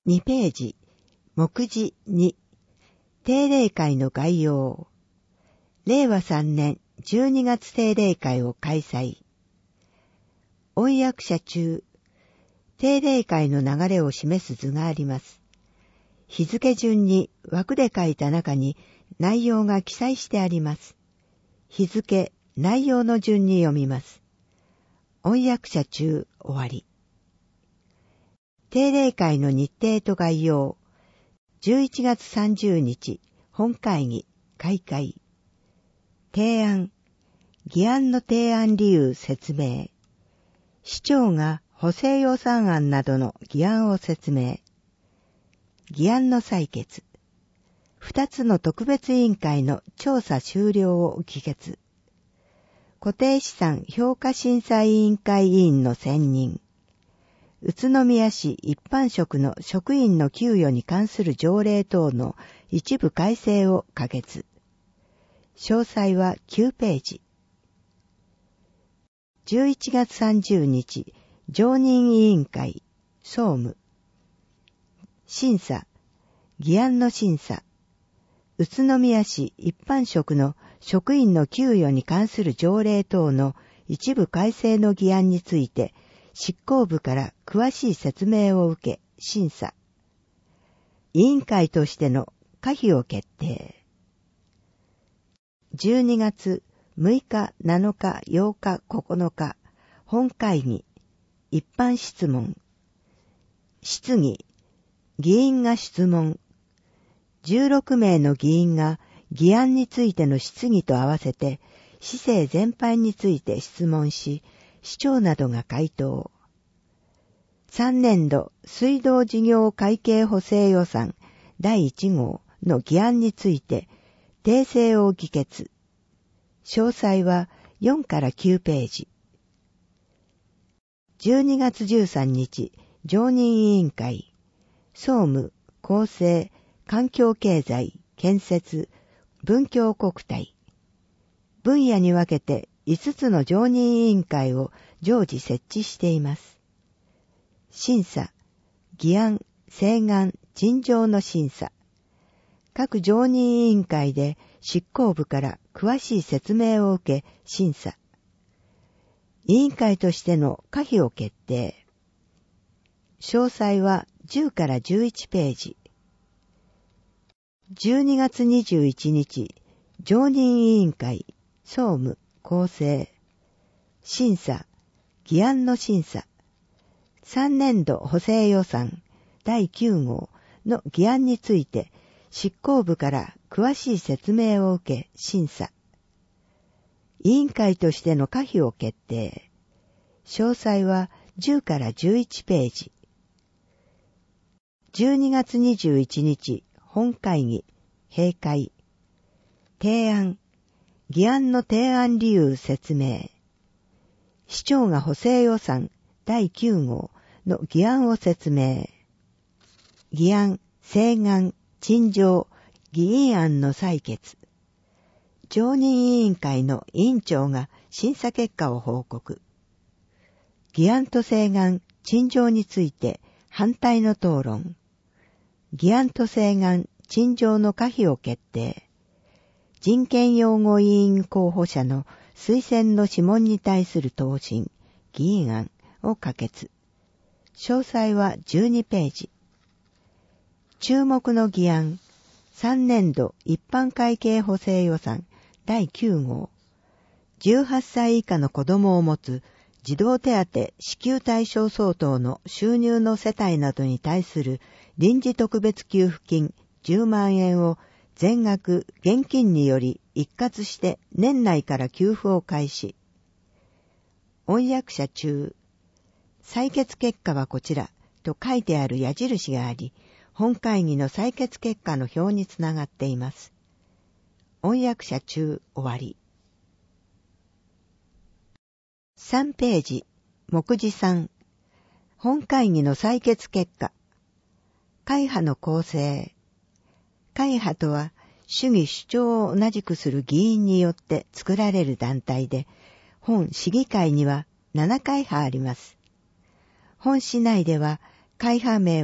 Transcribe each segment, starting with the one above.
2ページ、目次2、定例会の概要。令和3年12月定例会を開催。御役者中、定例会の流れを示す図があります。日付順に枠で書いた中に内容が記載してあります。日付、内容の順に読みます。御役者中終わり。定例会の日程と概要。11月30日、本会議、開会。提案、議案の提案理由説明。市長が補正予算案などの議案を説明。議案の採決。2つの特別委員会の調査終了を議決。固定資産評価審査委員会委員の選任。宇都宮市一般職の職員の給与に関する条例等の一部改正を可決。詳細は9ページ。11月30日、常任委員会、総務。審査、議案の審査。宇都宮市一般職の職員の給与に関する条例等の一部改正の議案について、執行部から詳しい説明を受け、審査。委員会としての可否を決定。12月6日、7日、8日、9日、本会議、一般質問。質疑、議員が質問。16名の議員が議案についての質疑と合わせて、市政全般について質問し、市長などが回答。3年度水道事業会計補正予算第1号の議案について訂正を議決。詳細は4から9ページ。12月13日、常任委員会、総務、構成、環境経済、建設、文教国体。分野に分けて5つの常任委員会を常時設置しています。審査、議案、請願、陳情の審査。各常任委員会で執行部から詳しい説明を受け審査。委員会としての可否を決定。詳細は10から11ページ。12月21日、常任委員会、総務、構成。審査、議案の審査。3年度補正予算第9号の議案について執行部から詳しい説明を受け審査。委員会としての可否を決定。詳細は10から11ページ。12月21日、本会議、閉会。提案、議案の提案理由説明。市長が補正予算第9号の議案を説明。議案、請願、陳情、議員案の採決。常任委員会の委員長が審査結果を報告。議案と請願、陳情について反対の討論。議案と請願、陳情の可否を決定。人権擁護委員候補者の推薦の諮問に対する答申、議員案を可決。詳細は12ページ。注目の議案、3年度一般会計補正予算第9号。18歳以下の子供を持つ児童手当支給対象相当の収入の世帯などに対する臨時特別給付金10万円を全額現金により一括して年内から給付を開始。御役者中、採決結果はこちらと書いてある矢印があり、本会議の採決結果の表につながっています。御役者中終わり。3ページ、目次3。本会議の採決結果。会派の構成。会派とは、主義主張を同じくする議員によって作られる団体で、本市議会には7会派あります。本市内では会派名を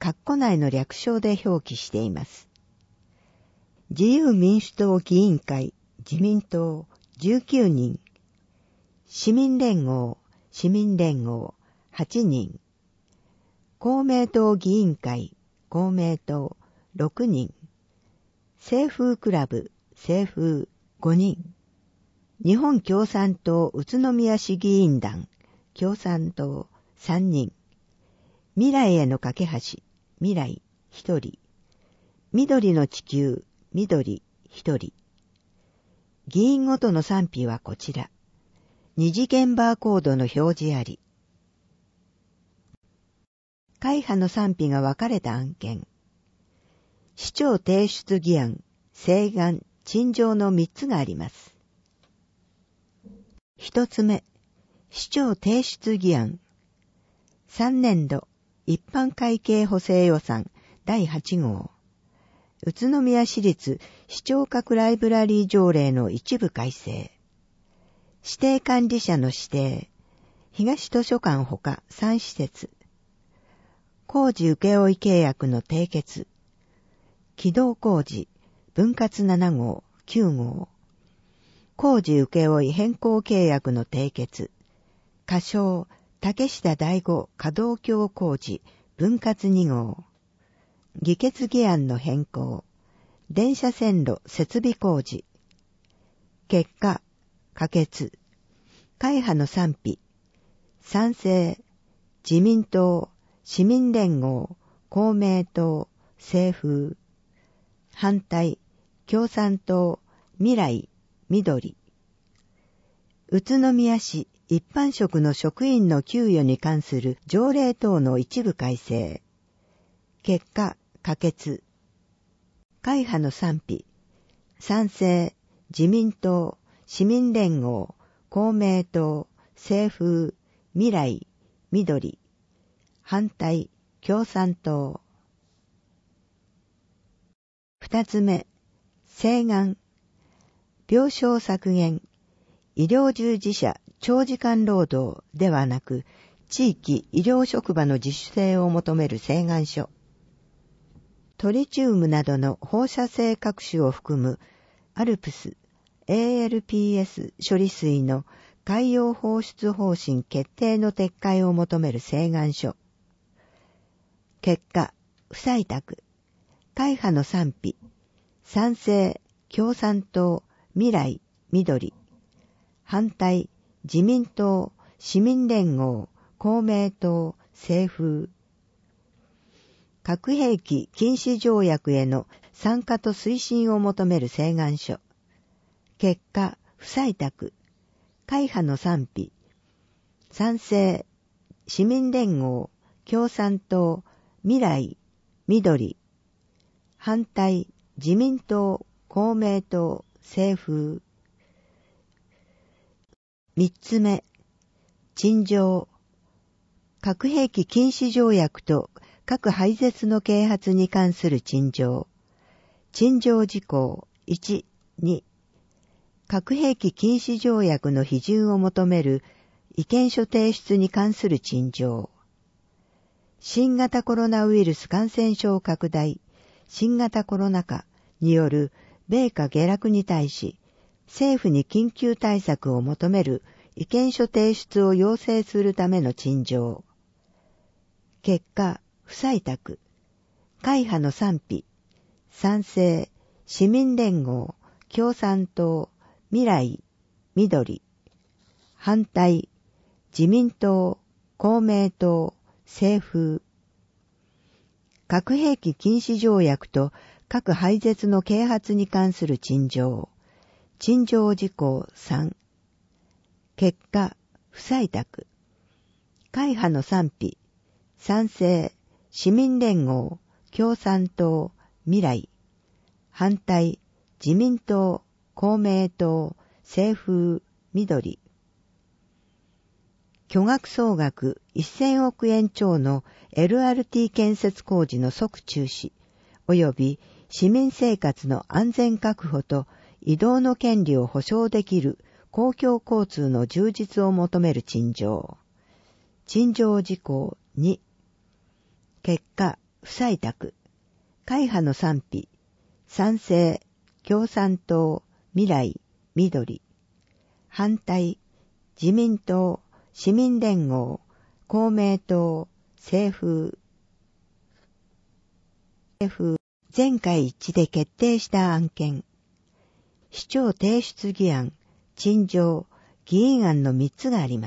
括弧内の略称で表記しています。自由民主党議員会、自民党19人、市民連合8人、公明党議員会、公明党6人、清風クラブ、清風5人、日本共産党宇都宮市議員団、共産党3人、未来への架け橋、未来1人、緑の地球、緑1人。議員ごとの賛否はこちら。二次元バーコードの表示あり。会派の賛否が分かれた案件。市長提出議案、請願、陳情の3つがあります。1つ目、市長提出議案。3年度一般会計補正予算第8号。宇都宮市立市長閣ライブラリー条例の一部改正。指定管理者の指定。東図書館ほか3施設。工事請負契約の締結。軌道工事、分割7号、9号。工事請負変更契約の締結。仮称、竹下第五可動橋工事、分割2号。議決議案の変更。電車線路設備工事。結果、可決。会派の賛否。賛成、自民党、市民連合、公明党、清風。反対、共産党、未来、緑。宇都宮市一般職の職員の給与に関する条例等の一部改正。結果、可決。会派の賛否。賛成、自民党、市民連合、公明党、清風、未来、緑。反対、共産党。二つ目、請願。病床削減。医療従事者長時間労働ではなく、地域医療職場の自主性を求める請願書。トリチウムなどの放射性核種を含むALPS、ALPS 処理水の海洋放出方針決定の撤回を求める請願書。結果、不採択。会派の賛否。賛成、共産党、未来、緑。反対、自民党、市民連合、公明党、清風。核兵器禁止条約への参加と推進を求める請願書。結果、不採択。会派の賛否。賛成、市民連合、共産党、未来、緑。反対、自民党、公明党、清風。三つ目、陳情。核兵器禁止条約と核廃絶の啓発に関する陳情。陳情事項1、2。核兵器禁止条約の批准を求める意見書提出に関する陳情。新型コロナウイルス感染症拡大、新型コロナ禍による米価下落に対し、政府に緊急対策を求める意見書提出を要請するための陳情。結果、不採択。会派の賛否。賛成、市民連合、共産党、未来、緑。反対、自民党、公明党、清風。核兵器禁止条約と核廃絶の啓発に関する陳情。陳情事項3。結果、不採択。会派の賛否。賛成、市民連合、共産党、未来。反対、自民党、公明党、清風、緑。巨額総額1000億円超の LRT 建設工事の即中止、及び市民生活の安全確保と移動の権利を保障できる公共交通の充実を求める陳情。陳情事項2。結果、 不採択、会派の賛否、賛成、共産党、未来、緑、反対、自民党、市民連合、公明党、清風、全会一致で決定した案件。市長提出議案、陳情、議員案の3つがあります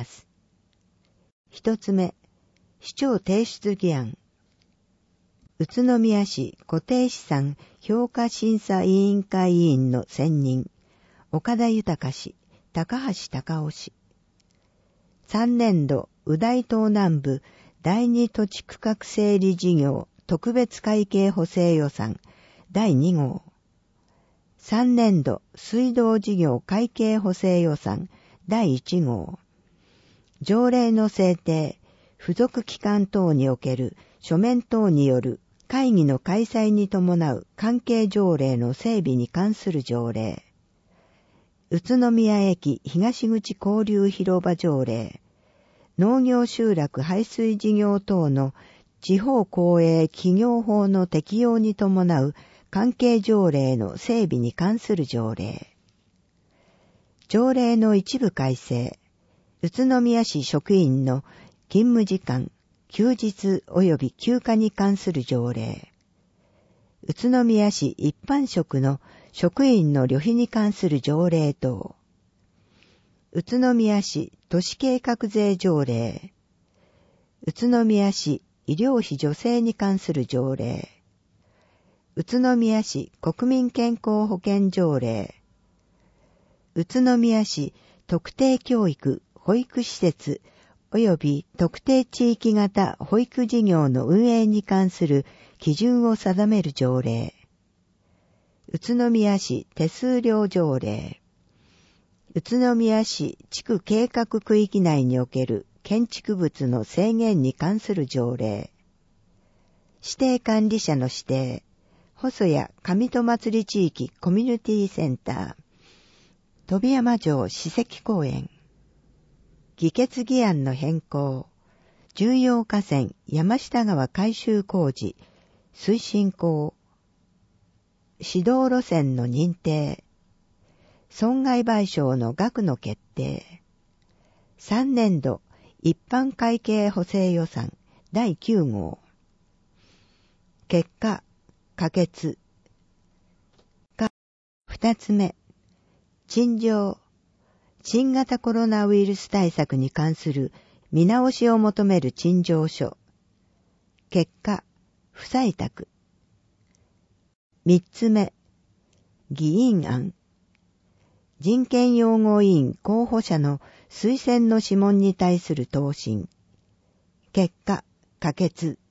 。1つ目、市長提出議案。宇都宮市固定資産評価審査委員会委員の選任、岡田豊氏、高橋隆夫氏。3年度、宇大東南部第二土地区画整理事業特別会計補正予算第2号。3年度、水道事業会計補正予算第1号。条例の制定、付属機関等における書面等による会議の開催に伴う関係条例の整備に関する条例。宇都宮駅東口交流広場条例。農業集落排水事業等の地方公営企業法の適用に伴う関係条例の整備に関する条例。条例の一部改正。宇都宮市職員の勤務時間、休日及び休暇に関する条例。宇都宮市一般職の職員の旅費に関する条例等。宇都宮市都市計画税条例。宇都宮市医療費助成に関する条例。宇都宮市国民健康保険条例。宇都宮市特定教育保育施設及び特定地域型保育事業の運営に関する基準を定める条例。宇都宮市手数料条例。宇都宮市地区計画区域内における建築物の制限に関する条例。指定管理者の指定。細谷上戸祭地域コミュニティセンター。飛山城史跡公園。議決議案の変更。重要河川山下川改修工事。推進校。指導路線の認定。損害賠償の額の決定。3年度一般会計補正予算第9号。結果、可決。2つ目。陳情。新型コロナウイルス対策に関する見直しを求める陳情書。結果、不採択。3つ目。議員案。人権擁護委員候補者の推薦の諮問に対する答申。結果、可決。